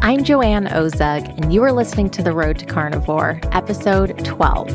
I'm Joanne Ozug, and you are listening to The Road to Carnivore, Episode 12.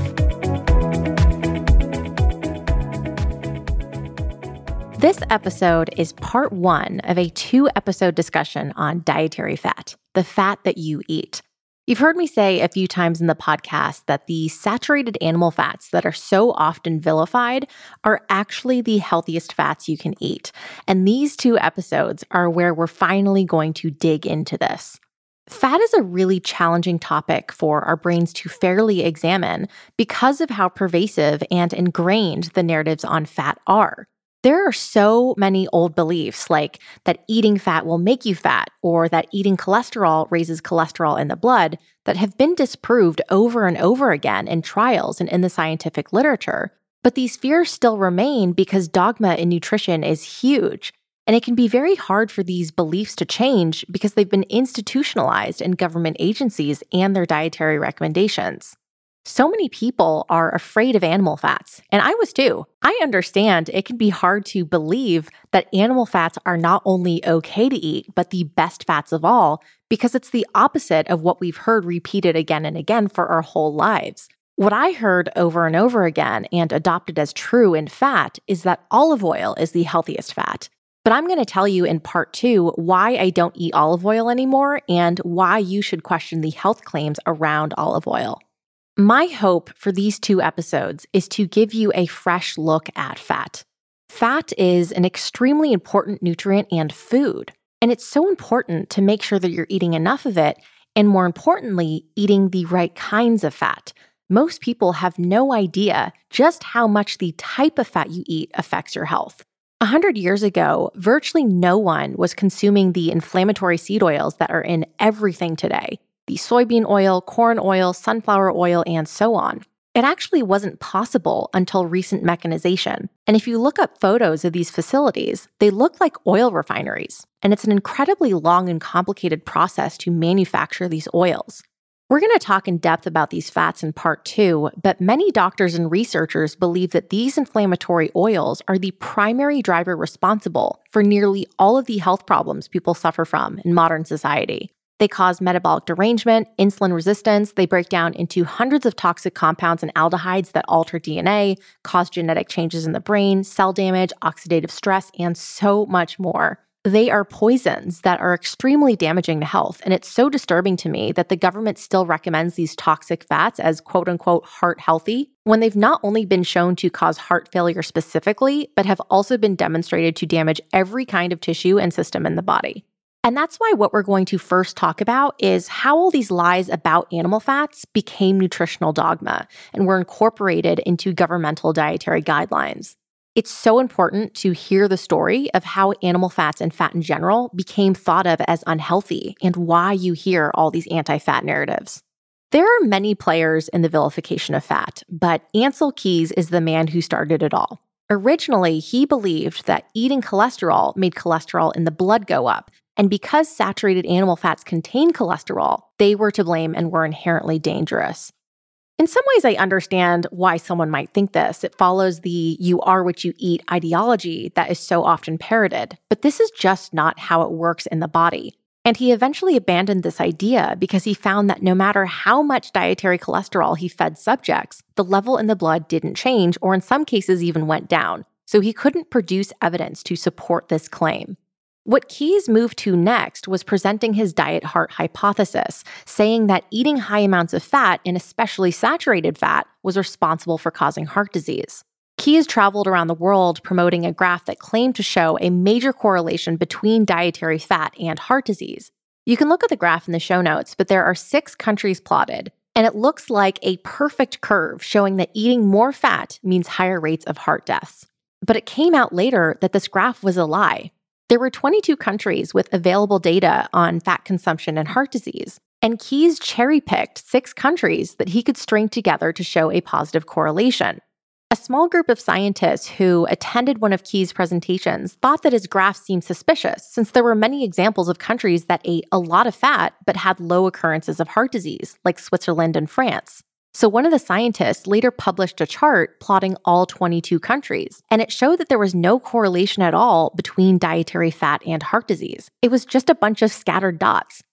This episode is part 1 of a 2-episode discussion on dietary fat, the fat that you eat. You've heard me say a few times in the podcast that the saturated animal fats that are so often vilified are actually the healthiest fats you can eat. And these 2 episodes are where we're finally going to dig into this. Fat is a really challenging topic for our brains to fairly examine because of how pervasive and ingrained the narratives on fat are. There are so many old beliefs like that eating fat will make you fat or that eating cholesterol raises cholesterol in the blood that have been disproved over and over again in trials and in the scientific literature. But these fears still remain because dogma in nutrition is huge. And it can be very hard for these beliefs to change because they've been institutionalized in government agencies and their dietary recommendations. So many people are afraid of animal fats, and I was too. I understand it can be hard to believe that animal fats are not only okay to eat, but the best fats of all, because it's the opposite of what we've heard repeated again and again for our whole lives. What I heard over and over again and adopted as true in fat is that olive oil is the healthiest fat. But I'm going to tell you in part 2 why I don't eat olive oil anymore and why you should question the health claims around olive oil. My hope for these 2 episodes is to give you a fresh look at fat. Fat is an extremely important nutrient and food, and it's so important to make sure that you're eating enough of it, and more importantly, eating the right kinds of fat. Most people have no idea just how much the type of fat you eat affects your health. 100 years ago, virtually no one was consuming the inflammatory seed oils that are in everything today. The soybean oil, corn oil, sunflower oil, and so on. It actually wasn't possible until recent mechanization. And if you look up photos of these facilities, they look like oil refineries. And it's an incredibly long and complicated process to manufacture these oils. We're going to talk in depth about these fats in part 2, but many doctors and researchers believe that these inflammatory oils are the primary driver responsible for nearly all of the health problems people suffer from in modern society. They cause metabolic derangement, insulin resistance, they break down into hundreds of toxic compounds and aldehydes that alter DNA, cause genetic changes in the brain, cell damage, oxidative stress, and so much more. They are poisons that are extremely damaging to health, and it's so disturbing to me that the government still recommends these toxic fats as quote-unquote heart healthy, when they've not only been shown to cause heart failure specifically, but have also been demonstrated to damage every kind of tissue and system in the body. And that's why what we're going to first talk about is how all these lies about animal fats became nutritional dogma and were incorporated into governmental dietary guidelines. It's so important to hear the story of how animal fats and fat in general became thought of as unhealthy and why you hear all these anti-fat narratives. There are many players in the vilification of fat, but Ancel Keys is the man who started it all. Originally, he believed that eating cholesterol made cholesterol in the blood go up, and because saturated animal fats contain cholesterol, they were to blame and were inherently dangerous. In some ways, I understand why someone might think this. It follows the "you are what you eat" ideology that is so often parroted, but this is just not how it works in the body. And he eventually abandoned this idea because he found that no matter how much dietary cholesterol he fed subjects, the level in the blood didn't change, or in some cases even went down. So he couldn't produce evidence to support this claim. What Keys moved to next was presenting his diet heart hypothesis, saying that eating high amounts of fat, and especially saturated fat, was responsible for causing heart disease. Keys traveled around the world promoting a graph that claimed to show a major correlation between dietary fat and heart disease. You can look at the graph in the show notes, but there are 6 countries plotted, and it looks like a perfect curve showing that eating more fat means higher rates of heart deaths. But it came out later that this graph was a lie. There were 22 countries with available data on fat consumption and heart disease, and Keys cherry-picked 6 countries that he could string together to show a positive correlation. A small group of scientists who attended one of Keys' presentations thought that his graph seemed suspicious, since there were many examples of countries that ate a lot of fat but had low occurrences of heart disease, like Switzerland and France. So one of the scientists later published a chart plotting all 22 countries, and it showed that there was no correlation at all between dietary fat and heart disease. It was just a bunch of scattered dots.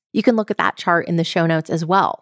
You can look at that chart in the show notes as well.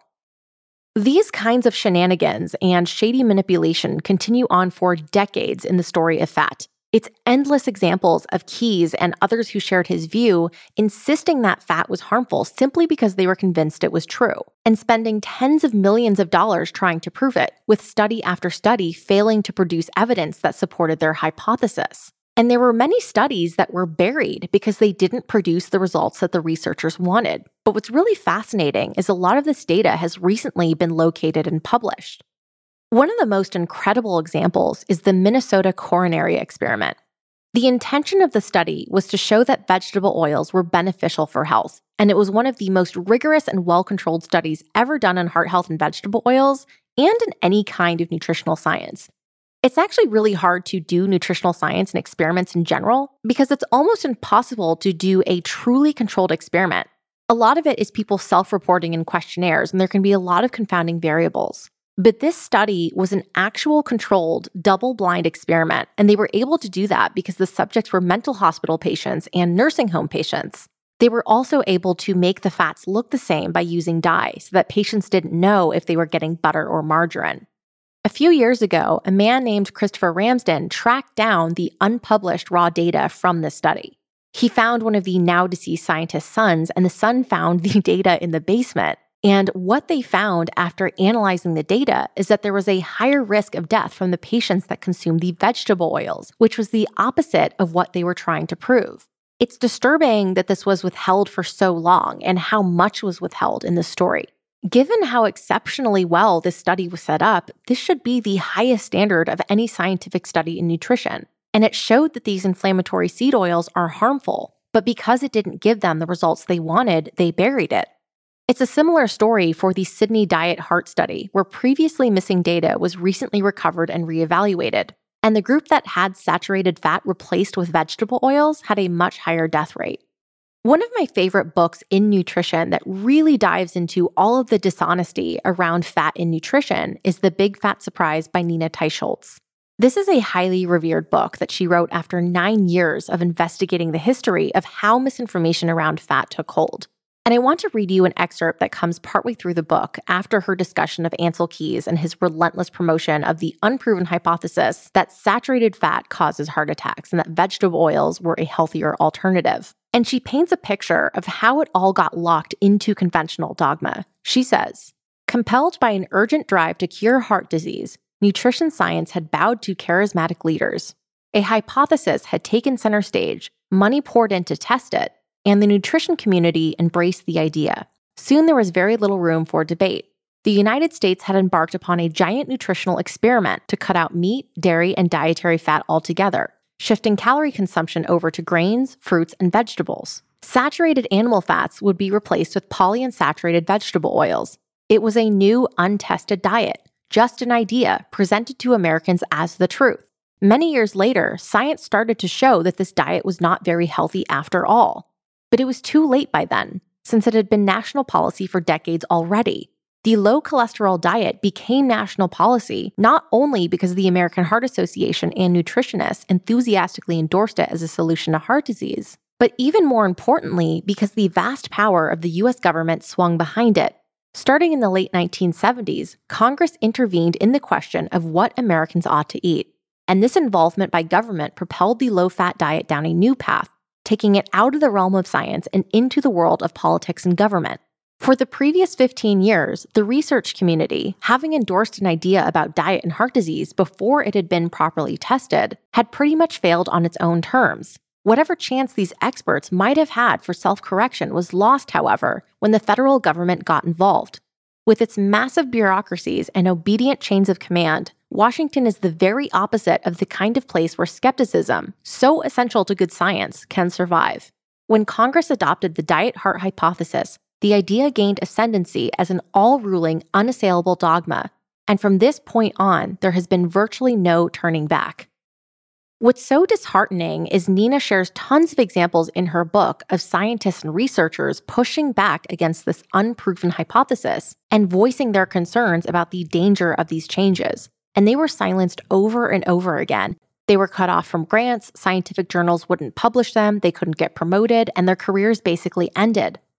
These kinds of shenanigans and shady manipulation continue on for decades in the story of fat. It's endless examples of Keyes and others who shared his view insisting that fat was harmful simply because they were convinced it was true, and spending tens of millions of dollars trying to prove it, with study after study failing to produce evidence that supported their hypothesis. And there were many studies that were buried because they didn't produce the results that the researchers wanted. But what's really fascinating is a lot of this data has recently been located and published. One of the most incredible examples is the Minnesota coronary experiment. The intention of the study was to show that vegetable oils were beneficial for health, and it was one of the most rigorous and well-controlled studies ever done on heart health and vegetable oils, and in any kind of nutritional science. It's actually really hard to do nutritional science and experiments in general because it's almost impossible to do a truly controlled experiment. A lot of it is people self-reporting in questionnaires, and there can be a lot of confounding variables. But this study was an actual controlled, double-blind experiment, and they were able to do that because the subjects were mental hospital patients and nursing home patients. They were also able to make the fats look the same by using dye so that patients didn't know if they were getting butter or margarine. A few years ago, a man named Christopher Ramsden tracked down the unpublished raw data from this study. He found one of the now-deceased scientist's sons, and the son found the data in the basement. And what they found after analyzing the data is that there was a higher risk of death from the patients that consumed the vegetable oils, which was the opposite of what they were trying to prove. It's disturbing that this was withheld for so long and how much was withheld in the story. Given how exceptionally well this study was set up, this should be the highest standard of any scientific study in nutrition. And it showed that these inflammatory seed oils are harmful, but because it didn't give them the results they wanted, they buried it. It's a similar story for the Sydney Diet Heart Study, where previously missing data was recently recovered and reevaluated. And the group that had saturated fat replaced with vegetable oils had a much higher death rate. One of my favorite books in nutrition that really dives into all of the dishonesty around fat in nutrition is The Big Fat Surprise by Nina Teicholz. This is a highly revered book that she wrote after 9 years of investigating the history of how misinformation around fat took hold. And I want to read you an excerpt that comes partway through the book after her discussion of Ancel Keys and his relentless promotion of the unproven hypothesis that saturated fat causes heart attacks and that vegetable oils were a healthier alternative. And she paints a picture of how it all got locked into conventional dogma. She says, compelled by an urgent drive to cure heart disease, nutrition science had bowed to charismatic leaders. A hypothesis had taken center stage, money poured in to test it, and the nutrition community embraced the idea. Soon there was very little room for debate. The United States had embarked upon a giant nutritional experiment to cut out meat, dairy, and dietary fat altogether, shifting calorie consumption over to grains, fruits, and vegetables. Saturated animal fats would be replaced with polyunsaturated vegetable oils. It was a new, untested diet, just an idea presented to Americans as the truth. Many years later, science started to show that this diet was not very healthy after all. But it was too late by then, since it had been national policy for decades already. The low cholesterol diet became national policy not only because the American Heart Association and nutritionists enthusiastically endorsed it as a solution to heart disease, but even more importantly because the vast power of the US government swung behind it. Starting in the late 1970s, Congress intervened in the question of what Americans ought to eat. And this involvement by government propelled the low-fat diet down a new path, taking it out of the realm of science and into the world of politics and government. For the previous 15 years, the research community, having endorsed an idea about diet and heart disease before it had been properly tested, had pretty much failed on its own terms. Whatever chance these experts might have had for self-correction was lost, however, when the federal government got involved. With its massive bureaucracies and obedient chains of command, Washington is the very opposite of the kind of place where skepticism, so essential to good science, can survive. When Congress adopted the diet heart hypothesis, the idea gained ascendancy as an all-ruling, unassailable dogma, and from this point on, there has been virtually no turning back. What's so disheartening is Nina shares tons of examples in her book of scientists and researchers pushing back against this unproven hypothesis and voicing their concerns about the danger of these changes. And they were silenced over and over again. They were cut off from grants, scientific journals wouldn't publish them, they couldn't get promoted, and their careers basically ended.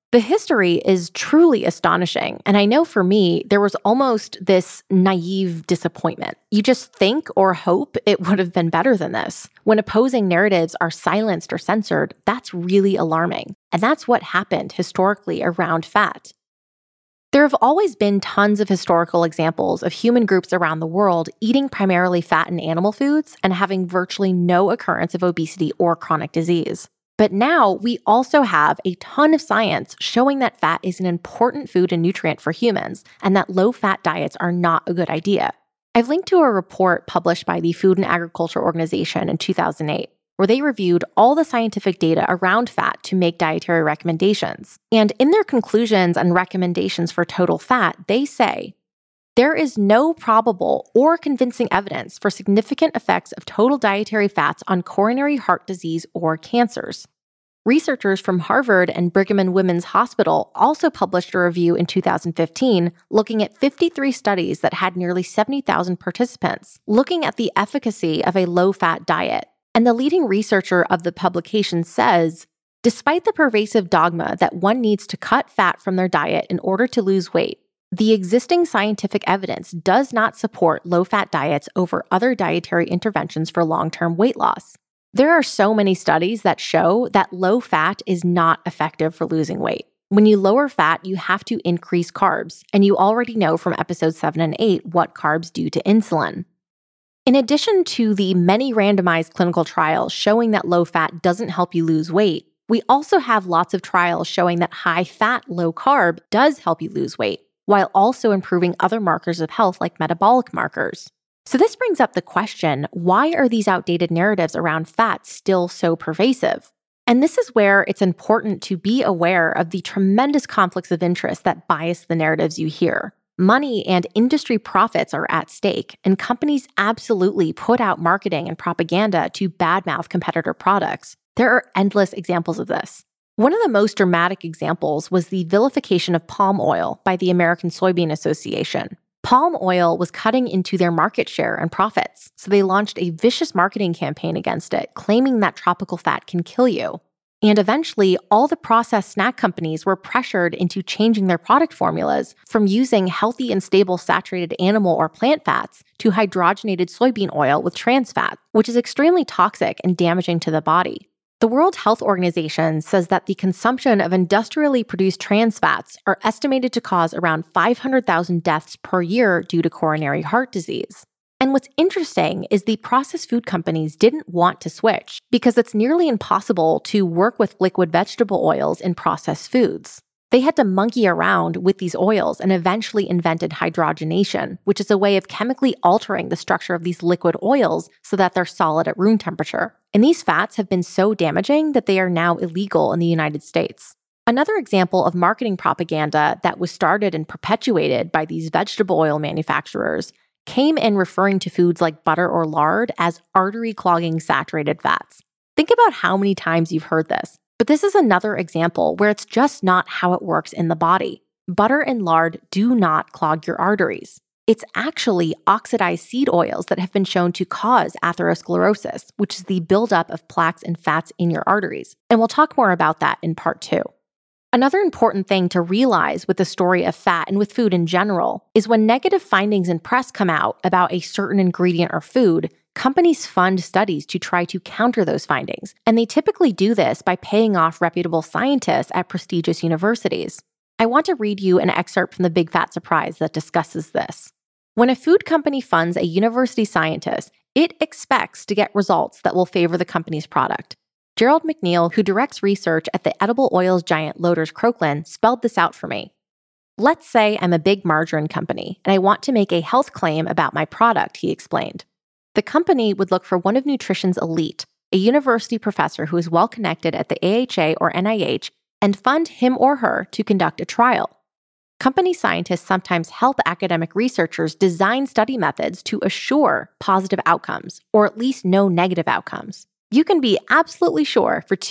The history is truly astonishing, and I know for me, there was almost this naive disappointment. You just think or hope it would have been better than this. When opposing narratives are silenced or censored, that's really alarming, and that's what happened historically around fat. There have always been tons of historical examples of human groups around the world eating primarily fat and animal foods and having virtually no occurrence of obesity or chronic disease. But now we also have a ton of science showing that fat is an important food and nutrient for humans and that low-fat diets are not a good idea. I've linked to a report published by the Food and Agriculture Organization in 2008, where they reviewed all the scientific data around fat to make dietary recommendations. And in their conclusions and recommendations for total fat, they say, there is no probable or convincing evidence for significant effects of total dietary fats on coronary heart disease or cancers. Researchers from Harvard and Brigham and Women's Hospital also published a review in 2015 looking at 53 studies that had nearly 70,000 participants, looking at the efficacy of a low-fat diet. And the leading researcher of the publication says, despite the pervasive dogma that one needs to cut fat from their diet in order to lose weight, the existing scientific evidence does not support low-fat diets over other dietary interventions for long-term weight loss. There are so many studies that show that low fat is not effective for losing weight. When you lower fat, you have to increase carbs, and you already know from episodes 7 and 8 what carbs do to insulin. In addition to the many randomized clinical trials showing that low fat doesn't help you lose weight, we also have lots of trials showing that high fat, low carb does help you lose weight, while also improving other markers of health like metabolic markers. So this brings up the question, why are these outdated narratives around fat still so pervasive? And this is where it's important to be aware of the tremendous conflicts of interest that bias the narratives you hear. Money and industry profits are at stake, and companies absolutely put out marketing and propaganda to badmouth competitor products. There are endless examples of this. One of the most dramatic examples was the vilification of palm oil by the American Soybean Association. Palm oil was cutting into their market share and profits, so they launched a vicious marketing campaign against it, claiming that tropical fat can kill you. And eventually, all the processed snack companies were pressured into changing their product formulas from using healthy and stable saturated animal or plant fats to hydrogenated soybean oil with trans fat, which is extremely toxic and damaging to the body. The World Health Organization says that the consumption of industrially produced trans fats are estimated to cause around 500,000 deaths per year due to coronary heart disease. And what's interesting is the processed food companies didn't want to switch because it's nearly impossible to work with liquid vegetable oils in processed foods. They had to monkey around with these oils and eventually invented hydrogenation, which is a way of chemically altering the structure of these liquid oils so that they're solid at room temperature. And these fats have been so damaging that they are now illegal in the United States. Another example of marketing propaganda that was started and perpetuated by these vegetable oil manufacturers came in referring to foods like butter or lard as artery-clogging saturated fats. Think about how many times you've heard this. But this is another example where it's just not how it works in the body. Butter and lard do not clog your arteries. It's actually oxidized seed oils that have been shown to cause atherosclerosis, which is the buildup of plaques and fats in your arteries. And we'll talk more about that in part 2. Another important thing to realize with the story of fat and with food in general is when negative findings in press come out about a certain ingredient or food, companies fund studies to try to counter those findings, and they typically do this by paying off reputable scientists at prestigious universities. I want to read you an excerpt from The Big Fat Surprise that discusses this. When a food company funds a university scientist, it expects to get results that will favor the company's product. Gerald McNeil, who directs research at the edible oils giant Loders Croklaan, spelled this out for me. Let's say I'm a big margarine company, and I want to make a health claim about my product, he explained. The company would look for one of nutrition's elite, a university professor who is well-connected at the AHA or NIH, and fund him or her to conduct a trial. Company scientists sometimes help academic researchers design study methods to assure positive outcomes, or at least no negative outcomes. You can be absolutely sure for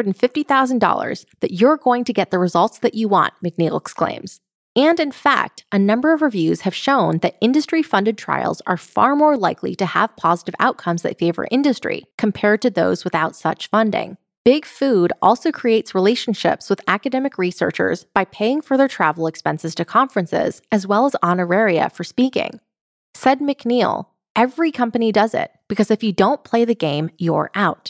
$250,000 that you're going to get the results that you want, McNeil exclaims. And in fact, a number of reviews have shown that industry-funded trials are far more likely to have positive outcomes that favor industry compared to those without such funding. Big Food also creates relationships with academic researchers by paying for their travel expenses to conferences, as well as honoraria for speaking. Said McNeil, every company does it, because if you don't play the game, you're out.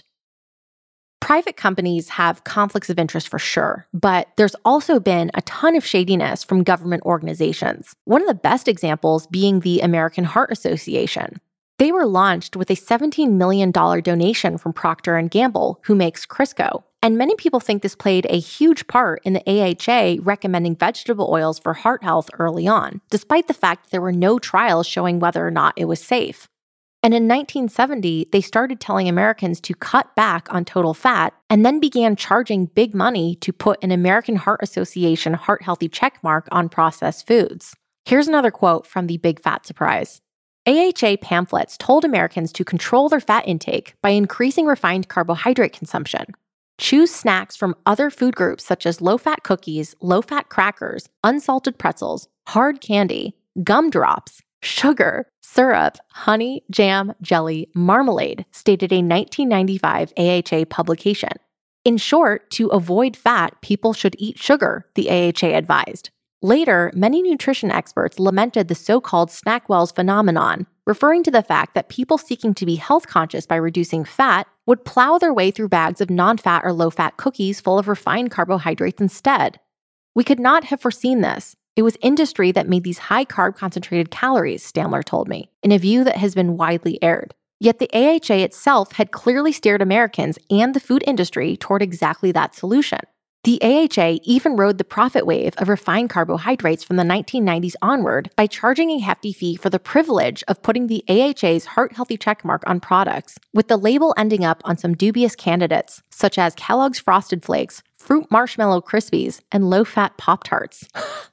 Private companies have conflicts of interest for sure, but there's also been a ton of shadiness from government organizations. One of the best examples being the American Heart Association. They were launched with a $17 million donation from Procter & Gamble, who makes Crisco. And many people think this played a huge part in the AHA recommending vegetable oils for heart health early on, despite the fact that there were no trials showing whether or not it was safe. And in 1970, they started telling Americans to cut back on total fat and then began charging big money to put an American Heart Association heart healthy checkmark on processed foods. Here's another quote from the Big Fat Surprise. AHA pamphlets told Americans to control their fat intake by increasing refined carbohydrate consumption. Choose snacks from other food groups such as low-fat cookies, low-fat crackers, unsalted pretzels, hard candy, gumdrops, sugar, syrup, honey, jam, jelly, marmalade, stated a 1995 AHA publication. In short, to avoid fat, people should eat sugar, the AHA advised. Later, many nutrition experts lamented the so-called Snackwells phenomenon, referring to the fact that people seeking to be health conscious by reducing fat would plow their way through bags of non-fat or low-fat cookies full of refined carbohydrates instead. We could not have foreseen this. It was industry that made these high-carb concentrated calories, Stamler told me, in a view that has been widely aired. Yet the AHA itself had clearly steered Americans and the food industry toward exactly that solution. The AHA even rode the profit wave of refined carbohydrates from the 1990s onward by charging a hefty fee for the privilege of putting the AHA's heart-healthy checkmark on products, with the label ending up on some dubious candidates, such as Kellogg's Frosted Flakes, Fruit Marshmallow Krispies, and low-fat Pop-Tarts.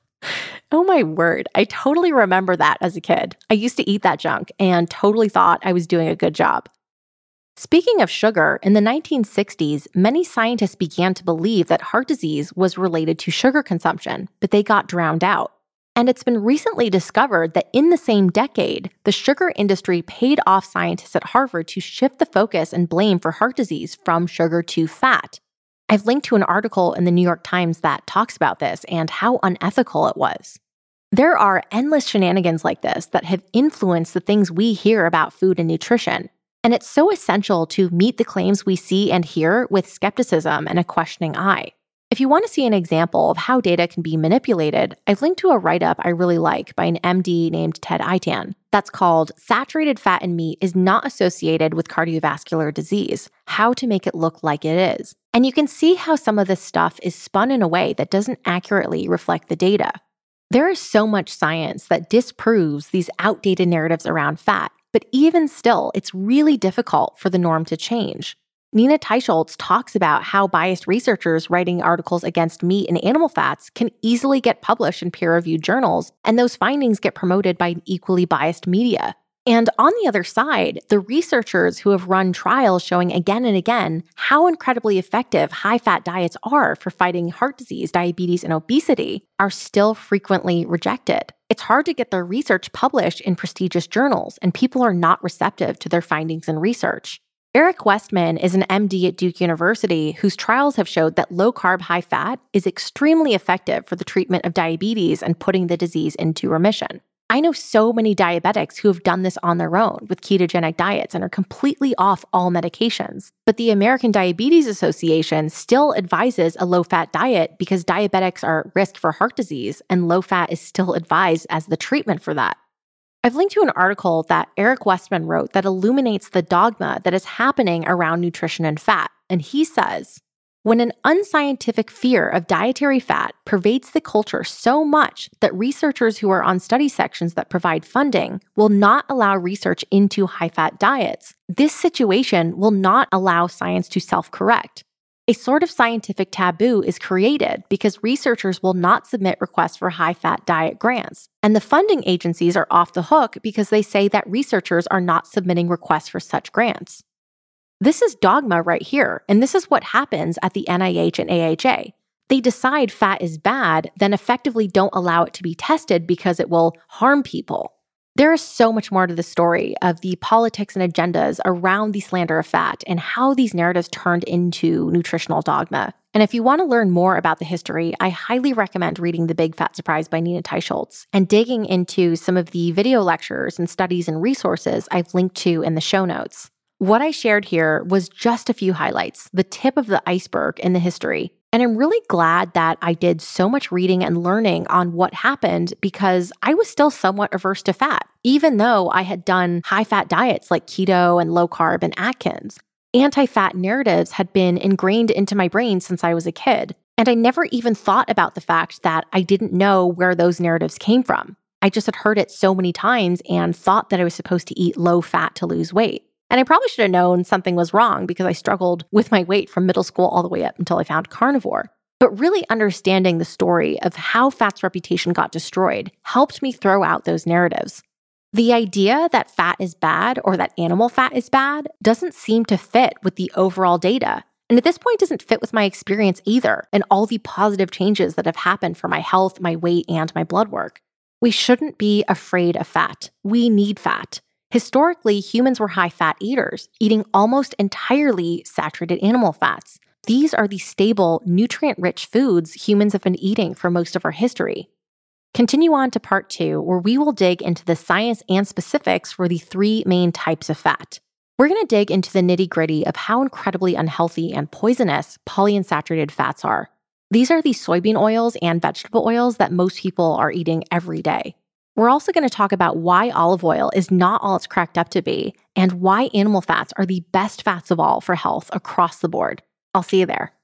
Oh my word, I totally remember that as a kid. I used to eat that junk and totally thought I was doing a good job. Speaking of sugar, in the 1960s, many scientists began to believe that heart disease was related to sugar consumption, but they got drowned out. And it's been recently discovered that in the same decade, the sugar industry paid off scientists at Harvard to shift the focus and blame for heart disease from sugar to fat. I've linked to an article in the New York Times that talks about this and how unethical it was. There are endless shenanigans like this that have influenced the things we hear about food and nutrition. And it's so essential to meet the claims we see and hear with skepticism and a questioning eye. If you want to see an example of how data can be manipulated, I've linked to a write-up I really like by an MD named Ted Eitan that's called Saturated Fat in Meat is Not Associated with Cardiovascular Disease, How to Make It Look Like It Is. And you can see how some of this stuff is spun in a way that doesn't accurately reflect the data. There is so much science that disproves these outdated narratives around fat, but even still, it's really difficult for the norm to change. Nina Teicholz talks about how biased researchers writing articles against meat and animal fats can easily get published in peer-reviewed journals, and those findings get promoted by an equally biased media. And on the other side, the researchers who have run trials showing again and again how incredibly effective high-fat diets are for fighting heart disease, diabetes, and obesity are still frequently rejected. It's hard to get their research published in prestigious journals, and people are not receptive to their findings and research. Eric Westman is an MD at Duke University whose trials have showed that low-carb, high-fat is extremely effective for the treatment of diabetes and putting the disease into remission. I know so many diabetics who have done this on their own with ketogenic diets and are completely off all medications. But the American Diabetes Association still advises a low-fat diet because diabetics are at risk for heart disease, and low-fat is still advised as the treatment for that. I've linked to an article that Eric Westman wrote that illuminates the dogma that is happening around nutrition and fat. And he says, when an unscientific fear of dietary fat pervades the culture so much that researchers who are on study sections that provide funding will not allow research into high-fat diets, this situation will not allow science to self-correct. A sort of scientific taboo is created because researchers will not submit requests for high-fat diet grants, and the funding agencies are off the hook because they say that researchers are not submitting requests for such grants. This is dogma right here, and this is what happens at the NIH and AHA. They decide fat is bad, then effectively don't allow it to be tested because it will harm people. There is so much more to the story of the politics and agendas around the slander of fat and how these narratives turned into nutritional dogma. And if you want to learn more about the history, I highly recommend reading The Big Fat Surprise by Nina Teicholz and digging into some of the video lectures and studies and resources I've linked to in the show notes. What I shared here was just a few highlights, the tip of the iceberg in the history. And I'm really glad that I did so much reading and learning on what happened because I was still somewhat averse to fat, even though I had done high-fat diets like keto and low-carb and Atkins. Anti-fat narratives had been ingrained into my brain since I was a kid, and I never even thought about the fact that I didn't know where those narratives came from. I just had heard it so many times and thought that I was supposed to eat low-fat to lose weight. And I probably should have known something was wrong because I struggled with my weight from middle school all the way up until I found carnivore. But really understanding the story of how fat's reputation got destroyed helped me throw out those narratives. The idea that fat is bad or that animal fat is bad doesn't seem to fit with the overall data. And at this point doesn't fit with my experience either and all the positive changes that have happened for my health, my weight, and my blood work. We shouldn't be afraid of fat. We need fat. Historically, humans were high-fat eaters, eating almost entirely saturated animal fats. These are the stable, nutrient-rich foods humans have been eating for most of our history. Continue on to part 2, where we will dig into the science and specifics for the 3 main types of fat. We're going to dig into the nitty-gritty of how incredibly unhealthy and poisonous polyunsaturated fats are. These are the soybean oils and vegetable oils that most people are eating every day. We're also going to talk about why olive oil is not all it's cracked up to be, and why animal fats are the best fats of all for health across the board. I'll see you there.